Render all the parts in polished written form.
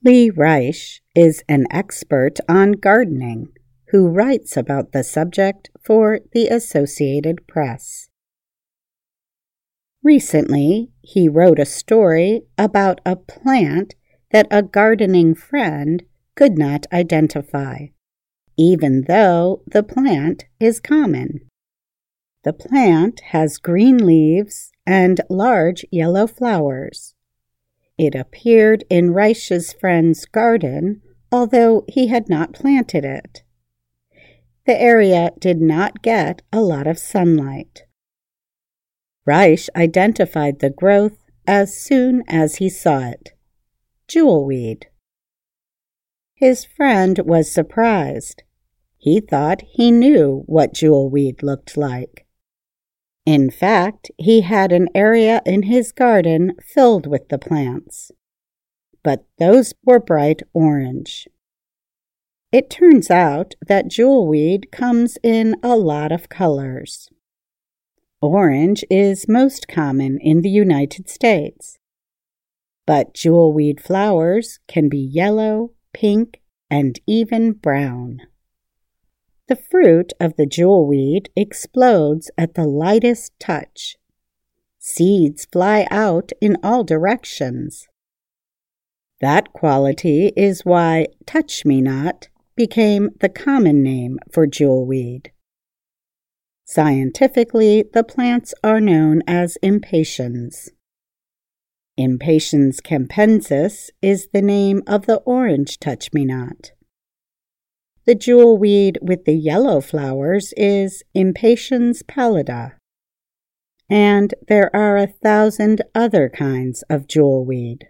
Lee Reich is an expert on gardening who writes about the subject for the Associated Press. Recently, he wrote a story about a plant that a gardening friend could not identify, even though the plant is common. The plant has green leaves and large yellow flowers. It appeared in Reich's friend's garden, although he had not planted it. The area did not get a lot of sunlight. Reich identified the growth as soon as he saw it: jewelweed. His friend was surprised. He thought he knew what jewelweed looked like. In fact, he had an area in his garden filled with the plants, but those were bright orange. It turns out that jewelweed comes in a lot of colors. Orange is most common in the United States, but jewelweed flowers can be yellow, pink, and even brown. The fruit of the jewelweed explodes at the lightest touch. Seeds fly out in all directions. That quality is why touch-me-not became the common name for jewelweed. Scientifically, the plants are known as impatiens. Impatiens capensis is the name of the orange touch-me-not. The jewelweed with the yellow flowers is Impatiens pallida. And there are 1,000 other kinds of jewelweed.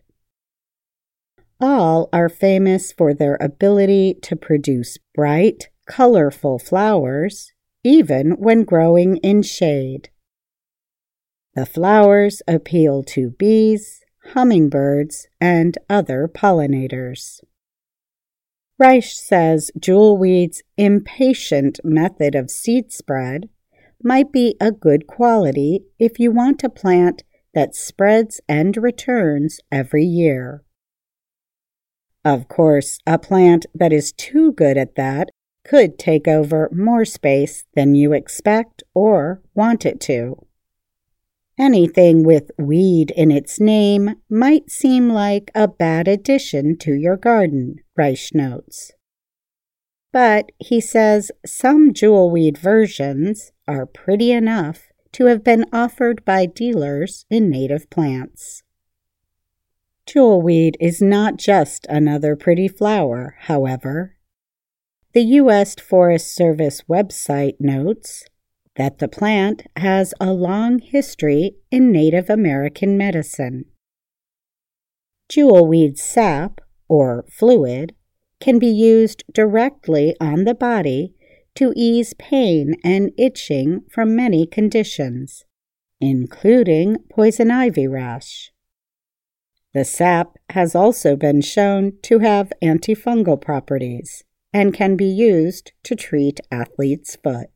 All are famous for their ability to produce bright, colorful flowers, even when growing in shade. The flowers appeal to bees, hummingbirds, and other pollinators. Reich says jewelweed's impatient method of seed spread might be a good quality if you want a plant that spreads and returns every year. Of course, a plant that is too good at that could take over more space than you expect or want it to. Anything with weed in its name might seem like a bad addition to your garden, Reich notes. But he says some jewelweed versions are pretty enough to have been offered by dealers in native plants. Jewelweed is not just another pretty flower, however. The U.S. Forest Service website notes that the plant has a long history in Native American medicine. Jewelweed sap, or fluid, can be used directly on the body to ease pain and itching from many conditions, including poison ivy rash. The sap has also been shown to have antifungal properties and can be used to treat athlete's foot.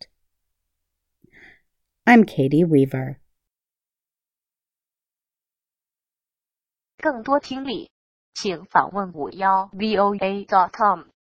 I'm Katie Weaver. 更多听力，请访问51voa.com。